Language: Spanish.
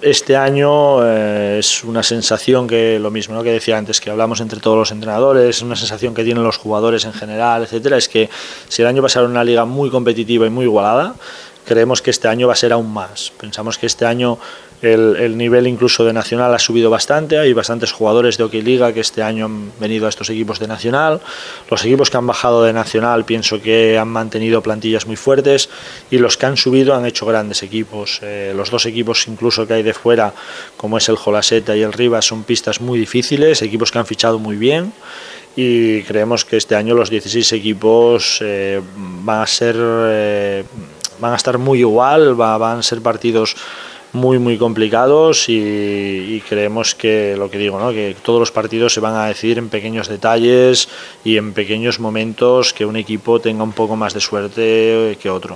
Este año es una sensación que, lo mismo, ¿no?, que decía antes, que hablamos entre todos los entrenadores, una sensación que tienen los jugadores en general, etcétera, es que si el año pasado era una liga muy competitiva y muy igualada, creemos que este año va a ser aún más. Pensamos que este año el nivel incluso de Nacional ha subido bastante, hay bastantes jugadores de Hockey Liga que este año han venido a estos equipos de Nacional, los equipos que han bajado de Nacional pienso que han mantenido plantillas muy fuertes y los que han subido han hecho grandes equipos. Los dos equipos incluso que hay de fuera, como es el Jolaseta y el Rivas, son pistas muy difíciles, equipos que han fichado muy bien, y creemos que este año los 16 equipos van a estar muy igual, van a ser partidos muy complicados y creemos que, lo que digo, ¿no?, que todos los partidos se van a decidir en pequeños detalles y en pequeños momentos, que un equipo tenga un poco más de suerte que otro.